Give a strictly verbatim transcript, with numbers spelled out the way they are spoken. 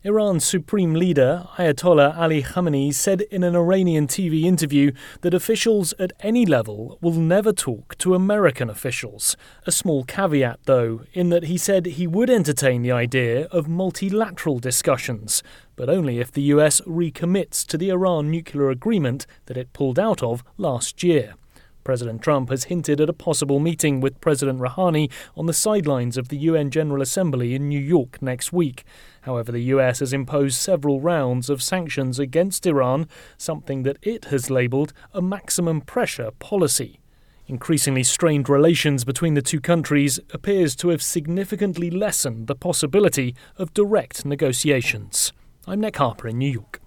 Iran's supreme leader, Ayatollah Ali Khamenei, said in an Iranian T V interview that officials at any level will never talk to American officials. A small caveat, though, in that he said he would entertain the idea of multilateral discussions, but only if the U S recommits to the Iran nuclear agreement that it pulled out of last year. President Trump has hinted at a possible meeting with President Rouhani on the sidelines of the U N General Assembly in New York next week. However, the U S has imposed several rounds of sanctions against Iran, something that it has labelled a maximum pressure policy. Increasingly strained relations between the two countries appears to have significantly lessened the possibility of direct negotiations. I'm Nick Harper in New York.